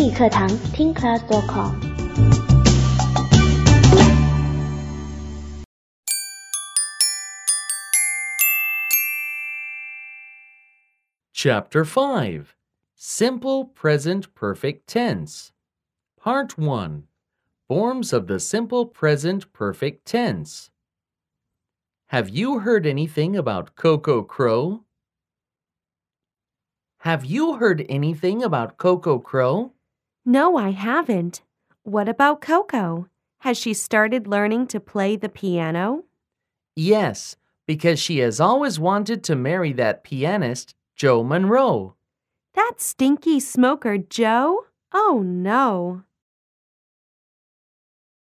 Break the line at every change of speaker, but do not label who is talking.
语课堂听 class.com。
Chapter 5 Simple Present Perfect Tense Part 1 Forms of the Simple Present Perfect Tense. Have you heard anything about Coco Crow? Have you heard anything about Coco Crow?
No, I haven't. What about Coco? Has she started learning to play the piano?
Yes, because she has always wanted to marry that pianist, Joe Monroe.
That stinky smoker, Joe? Oh, no.